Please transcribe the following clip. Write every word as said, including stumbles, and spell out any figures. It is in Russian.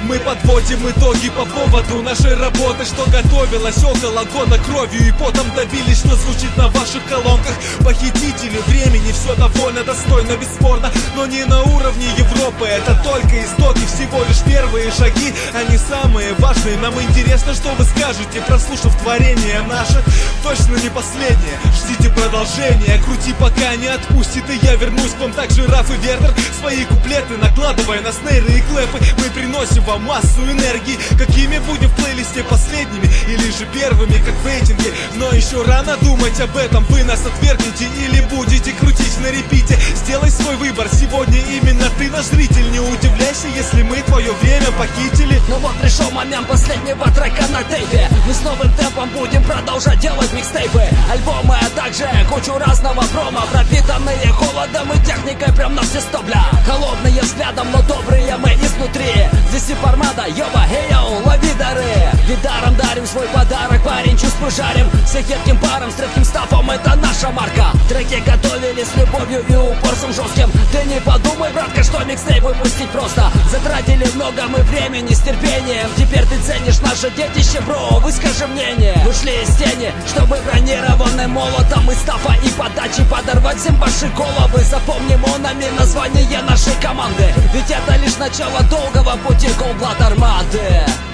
Мы подводим итоги по поводу нашей работы, что готовилась около года, кровью и потом добились, что звучит на ваших колонках. Похитители времени, все довольно достойно, бесспорно, но не на уровне Европы. Это только истоки, всего лишь первые шаги, они самые важные. Нам интересно, что вы скажете, прослушав творение наше. Точно не последнее, ждите продолжения. Крути, пока не отпустит, и я вернусь к вам так же, Раф и Вернер. Свои куплеты накладывая на снейры и клэпы, мы приносим вам массу энергии. Какими будем в плейлисте, последними или же первыми, как в рейтинге? Но еще рано думать об этом, вы нас отвергнете или будете крутить на репите. Сделай свой выбор, сегодня именно ты наш зритель. Не удивляйся, если мы твое время похитили. Ну вот пришел момент последнего трека на тейпе. Мы с новым темпом будем продолжать делать микстейпы, альбомы, а также кучу разного промо, пропитанные холодом и техникой прям на все сто, бля. Холодные взглядом, но добрые мы изнутри. Здесь и Пармада, йоба, хей-йоу, лови дары. Видаром дарим свой подарок, парень, чувствую жарим. Всех едким паром, с редким стафом, это наша марка. Треки готовили с любовью и упорством жестким. Ты не подумай, братка, что микстейп выпустить просто. Затратили много мы времени с терпением. Теперь ты ценишь наше детище, бро, выскажи мнение. Вышли из тени, чтобы бронированным молотом из стафа и подачи подорвать всем ваши головы. Запомним онами название нашей команды, ведь это лишь начало долгого пути Cold Blood Армады.